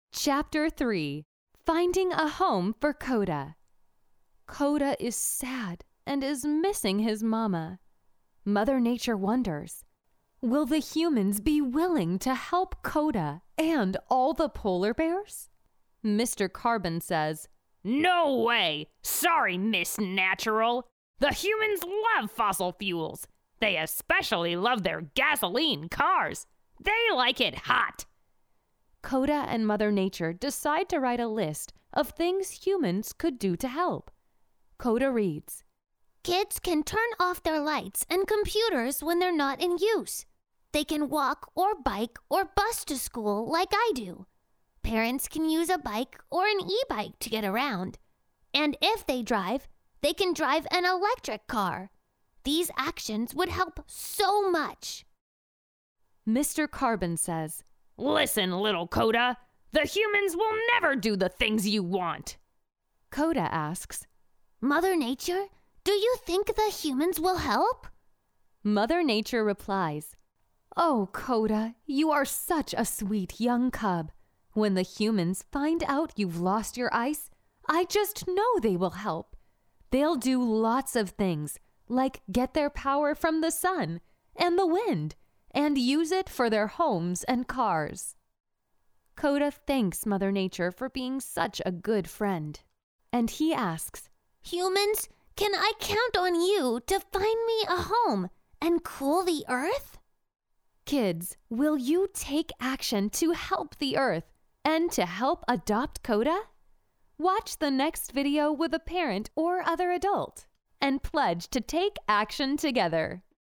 Chapter 3. Finding a Home for Koda. Koda is sad and is missing his mama. Mother Nature wonders, will the humans be willing to help Koda and all the polar bears? Mr. Carbon says, "No way! Sorry, Miss Natural. The humans love fossil fuels. They especially love their gasoline cars. They like it hot." Koda and Mother Nature decide to write a list of things humans could do to help. Koda reads, Kids can turn off their lights and computers when they're not in use. They can walk or bike or bus to school like I do. Parents can use a bike or an e-bike to get around. And if they drive, they can drive an electric car. These actions would help so much. Mr. Carbon says, "Listen, little Koda, the humans will never do the things you want." Koda asks, Mother Nature, do you think the humans will help? Mother Nature replies, "Oh, Koda, you are such a sweet young cub. When the humans find out you've lost your ice, I just know they will help. They'll do lots of things, like get their power from the sun and the wind, and use it for their homes and cars." Koda thanks Mother Nature for being such a good friend. And he asks, Humans, can I count on you to find me a home and cool the earth? Kids, will you take action to help the earth and to help adopt Koda? Watch the next video with a parent or other adult and pledge to take action together.